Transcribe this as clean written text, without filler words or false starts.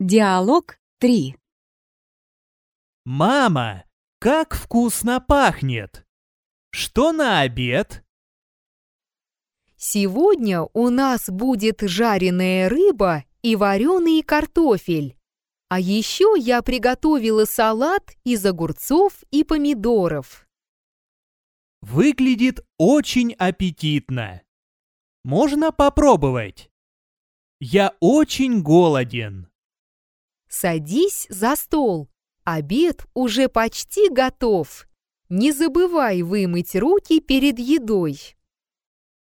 Диалог 3. Мама, как вкусно пахнет! Что на обед? Сегодня у нас будет жареная рыба и вареный картофель. А еще я приготовила салат из огурцов и помидоров. Выглядит очень аппетитно. Можно попробовать? Я очень голоден. Садись за стол. Обед уже почти готов. Не забывай вымыть руки перед едой.